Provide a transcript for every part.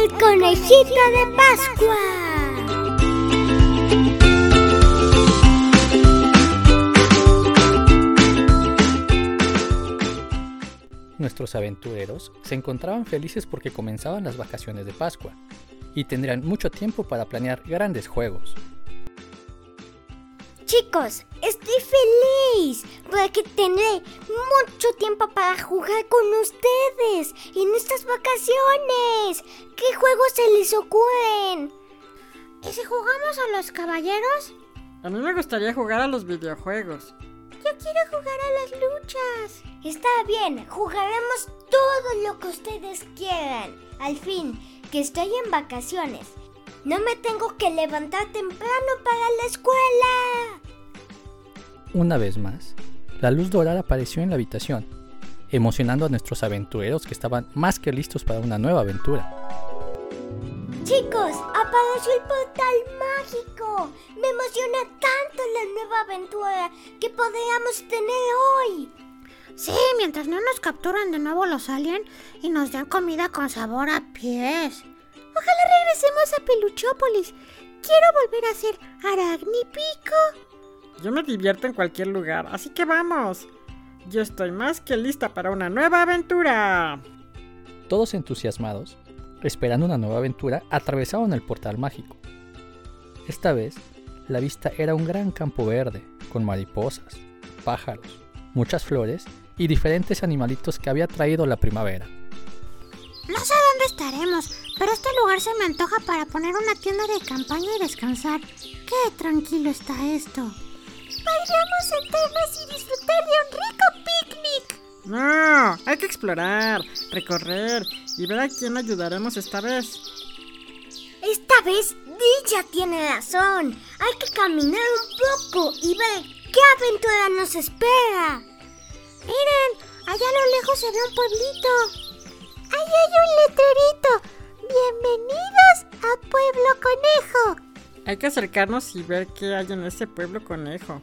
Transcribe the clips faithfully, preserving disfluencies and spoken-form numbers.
El conejito de Pascua. Nuestros aventureros se encontraban felices porque comenzaban las vacaciones de Pascua y tendrían mucho tiempo para planear grandes juegos. Chicos, estoy feliz porque tendré mucho tiempo para jugar con ustedes en estas vacaciones. ¿Qué juegos se les ocurren? ¿Y si jugamos a los caballeros? A mí me gustaría jugar a los videojuegos. Yo quiero jugar a las luchas. Está bien, jugaremos todo lo que ustedes quieran. Al fin, que estoy en vacaciones. No me tengo que levantar temprano para la escuela. Una vez más, la luz dorada apareció en la habitación, emocionando a nuestros aventureros que estaban más que listos para una nueva aventura. Chicos, apareció el portal mágico. Me emociona tanto la nueva aventura que podríamos tener hoy. Sí, mientras no nos capturan de nuevo los aliens y nos den comida con sabor a pies. Ojalá regresemos a Peluchópolis. Quiero volver a ser Aracnipico. Yo me divierto en cualquier lugar, así que vamos. Yo estoy más que lista para una nueva aventura. Todos entusiasmados, esperando una nueva aventura, atravesaron el portal mágico. Esta vez, la vista era un gran campo verde, con mariposas, pájaros, muchas flores y diferentes animalitos que había traído la primavera. No sé dónde estaremos, pero este lugar se me antoja para poner una tienda de campaña y descansar. ¡Qué tranquilo está esto! ¡Podríamos sentarnos y disfrutar de un rico picnic! No, hay que explorar, recorrer y ver a quién ayudaremos esta vez. Esta vez Dilla tiene razón. Hay que caminar un poco y ver qué aventura nos espera. Miren, allá a lo lejos se ve un pueblito. ¡Ahí hay un letrerito! ¡Bienvenidos a Pueblo Conejo! Hay que acercarnos y ver qué hay en ese pueblo conejo.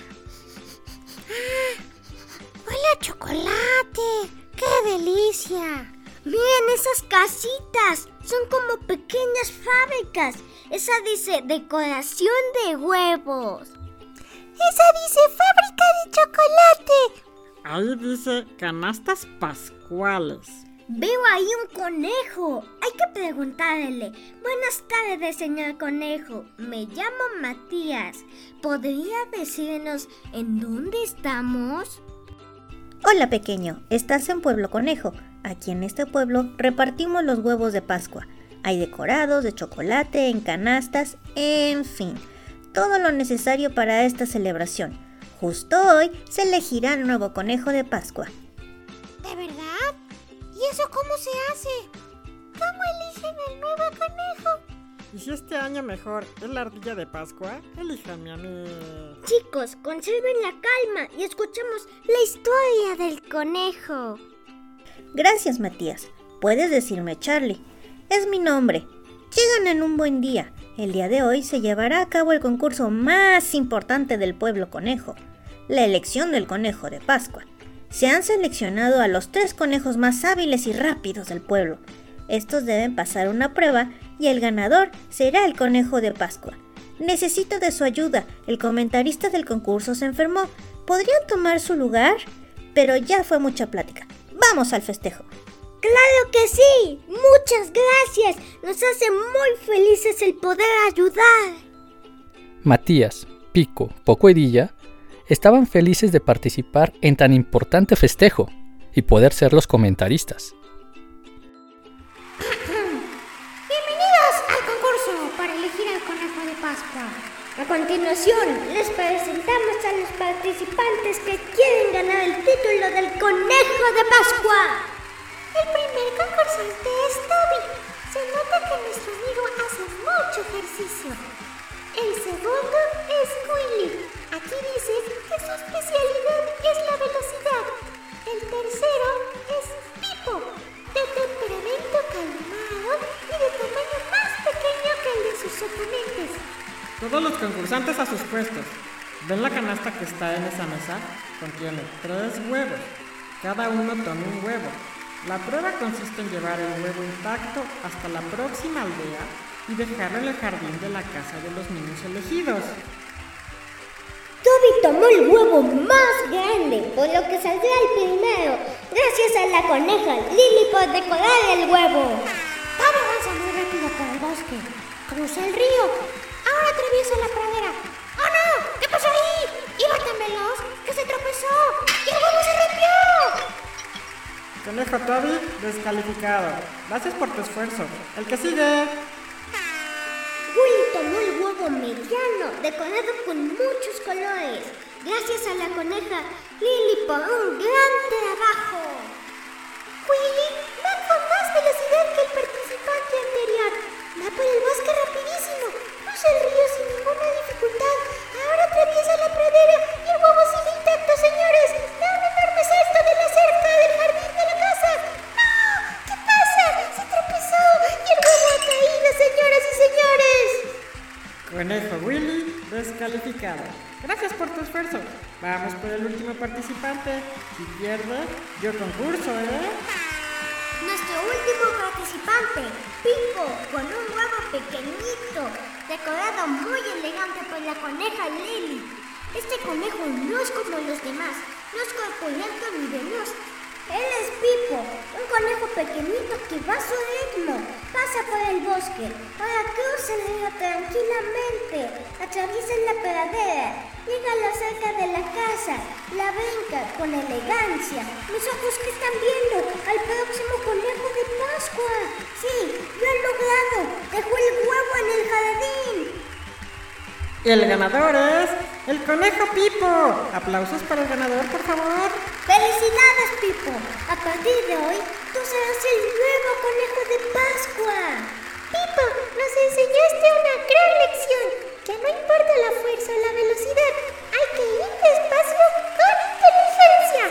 ¡Ah! ¡Huele a chocolate! ¡Qué delicia! Miren esas casitas, son como pequeñas fábricas. Esa dice decoración de huevos. Esa dice fábrica de chocolate. Ahí dice canastas pascuales. Veo ahí un conejo. Hay que preguntarle. Buenas tardes, señor conejo. Me llamo Matías. ¿Podría decirnos en dónde estamos? Hola, pequeño. Estás en Pueblo Conejo. Aquí en este pueblo repartimos los huevos de Pascua. Hay decorados de chocolate, en canastas, en fin, todo lo necesario para esta celebración. Justo hoy se elegirá el nuevo conejo de Pascua. ¿De verdad? ¿Y eso cómo se hace? ¿Cómo eligen el nuevo conejo? ¿Y si este año mejor es la ardilla de Pascua? Elíjanme a mí. Chicos, conserven la calma y escuchemos la historia del conejo. Gracias, Matías. Puedes decirme Charlie. Es mi nombre. Llegan en un buen día. El día de hoy se llevará a cabo el concurso más importante del pueblo conejo, la elección del conejo de Pascua. Se han seleccionado a los tres conejos más hábiles y rápidos del pueblo. Estos deben pasar una prueba y el ganador será el conejo de Pascua. Necesito de su ayuda. El comentarista del concurso se enfermó. ¿Podrían tomar su lugar? Pero ya fue mucha plática. ¡Vamos al festejo! ¡Claro que sí! ¡Muchas gracias! Nos hace muy felices el poder ayudar. Matías, Pico, Poco y Dilla estaban felices de participar en tan importante festejo y poder ser los comentaristas. Bienvenidos al concurso para elegir al conejo de Pascua. A continuación, les presentamos a los participantes que quieren ganar el título del conejo de Pascua. El primer concursante es Toby. Se nota que nuestro amigo hace mucho ejercicio. El segundo es Willy. Aquí dice que su especialidad es la velocidad. El tercero es Pipo, de temperamento calmado y de tamaño más pequeño que el de sus oponentes. Todos los concursantes a sus puestos. ¿Ven la canasta que está en esa mesa? Contiene tres huevos. Cada uno toma un huevo. La prueba consiste en llevar el huevo intacto hasta la próxima aldea y dejarlo en el jardín de la casa de los niños elegidos. Toby tomó el huevo más grande, por lo que saldrá el primero, gracias a la coneja Lily por decorar el huevo. Toby avanza muy rápido por el bosque, cruza el río, ahora atraviesa la pradera. ¡Oh no! ¿Qué pasó ahí? ¡Iba tan veloz que se tropezó y el huevo se rompió! Conejo Toby, descalificado. Gracias por tu esfuerzo. El que sigue. Willy tomó el huevo mediano, decorado con muchos colores, gracias a la coneja Lily por un gran trabajo. Willy va con más velocidad que el participante anterior. Va por el bosque rapidísimo, cruza el río sin ninguna dificultad. Ahora atraviesa la pradera y el huevo sigue intacto, señores. Da un enorme salto de la cerca del jardín de la casa. ¡No! ¿Qué pasa? Se tropezó y el huevo ha caído, señoras y señores. Conejo Willy, descalificado. Gracias por tu esfuerzo. Vamos por el último participante. Si pierde, yo concurso, ¿eh? Nuestro último participante, Pipo, con un huevo pequeñito, decorado muy elegante por la coneja Lily. Este conejo no es como los demás, no es corpulento ni veloz. Él es Pipo, un conejo pequeñito que va a su ritmo, pasa por el bosque, ahora cruza el río tranquilamente, atraviesa la pradera, llega a la cerca de la casa, la brinca con elegancia. Mis ojos que están viendo al próximo conejo de Pascua. Sí, lo han logrado, dejó el huevo en el jardín. El ganador es el conejo Pipo. Aplausos para el ganador, por favor. ¡Felicidades, Pipo! A partir de hoy, tú serás el nuevo conejo de Pascua. Pipo, nos enseñaste una gran lección, que no importa la fuerza o la velocidad, hay que ir despacio con inteligencia.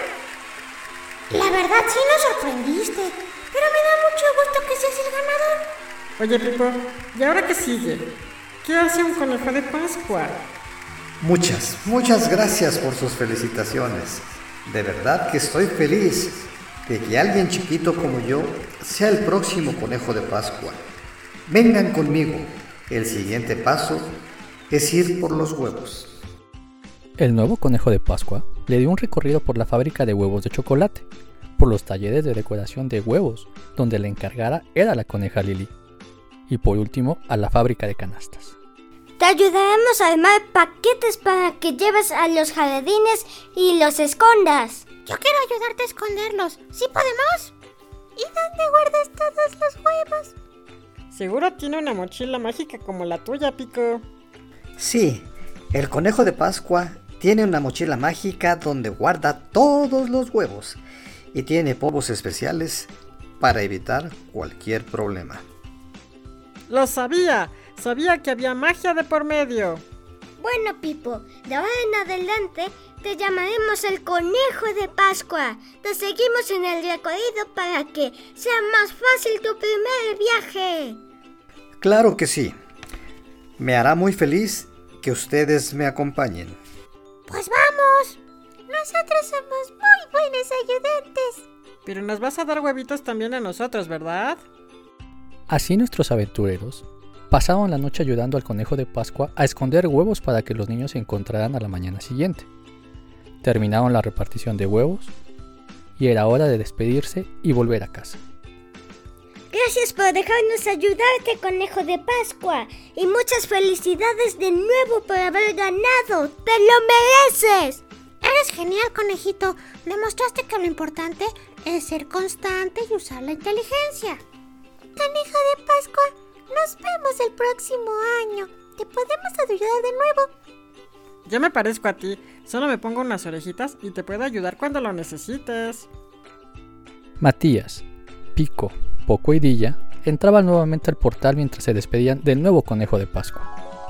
La verdad sí nos sorprendiste, pero me da mucho gusto que seas el ganador. Oye, Pipo, ¿y ahora qué sigue? ¿Qué hace un conejo de Pascua? Muchas, muchas gracias por sus felicitaciones. De verdad que estoy feliz de que alguien chiquito como yo sea el próximo conejo de Pascua. Vengan conmigo. El siguiente paso es ir por los huevos. El nuevo conejo de Pascua le dio un recorrido por la fábrica de huevos de chocolate, por los talleres de decoración de huevos, donde la encargada era la coneja Lily, y por último a la fábrica de canastas. Te ayudaremos a armar paquetes para que lleves a los jardines y los escondas. Yo quiero ayudarte a esconderlos. ¿Sí podemos? ¿Y dónde guardas todos los huevos? Seguro tiene una mochila mágica como la tuya, Pico. Sí, el conejo de Pascua tiene una mochila mágica donde guarda todos los huevos y tiene polvos especiales para evitar cualquier problema. ¡Lo sabía! Sabía que había magia de por medio. Bueno, Pipo, de ahora en adelante te llamaremos el conejo de Pascua. Te seguimos en el recorrido para que sea más fácil tu primer viaje. Claro que sí. Me hará muy feliz que ustedes me acompañen. Pues vamos. Nosotros somos muy buenos ayudantes. Pero nos vas a dar huevitos también a nosotros, ¿verdad? Así nuestros aventureros pasaron la noche ayudando al conejo de Pascua a esconder huevos para que los niños se encontraran a la mañana siguiente. Terminaron la repartición de huevos y era hora de despedirse y volver a casa. Gracias por dejarnos ayudarte, conejo de Pascua, y muchas felicidades de nuevo por haber ganado. ¡Te lo mereces! Eres genial, conejito. Demostraste que lo importante es ser constante y usar la inteligencia. Conejo de Pascua, nos vemos el próximo año. ¿Te podemos ayudar de nuevo? Yo me parezco a ti. Solo me pongo unas orejitas y te puedo ayudar cuando lo necesites. Matías, Pico, Poco y Dilla entraban nuevamente al portal mientras se despedían del nuevo conejo de Pascua.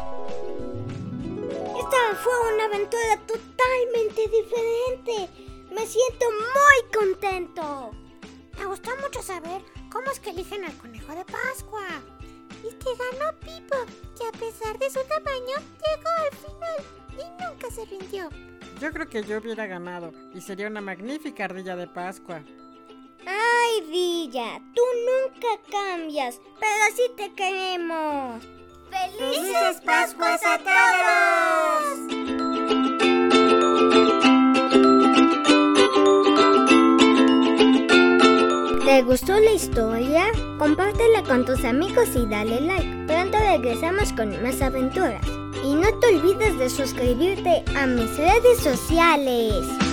Esta fue una aventura totalmente diferente. Me siento muy contento. Me gustó mucho saber cómo es que eligen al conejo de Pascua. Y que ganó Pipo, que a pesar de su tamaño, llegó al final y nunca se rindió. Yo creo que yo hubiera ganado y sería una magnífica ardilla de Pascua. ¡Ay, Vaya, tú nunca cambias, pero sí te queremos. ¡Felices Pascuas a todos! ¿Te gustó la historia? Compártela con tus amigos y dale like. Pronto regresamos con más aventuras. Y no te olvides de suscribirte a mis redes sociales.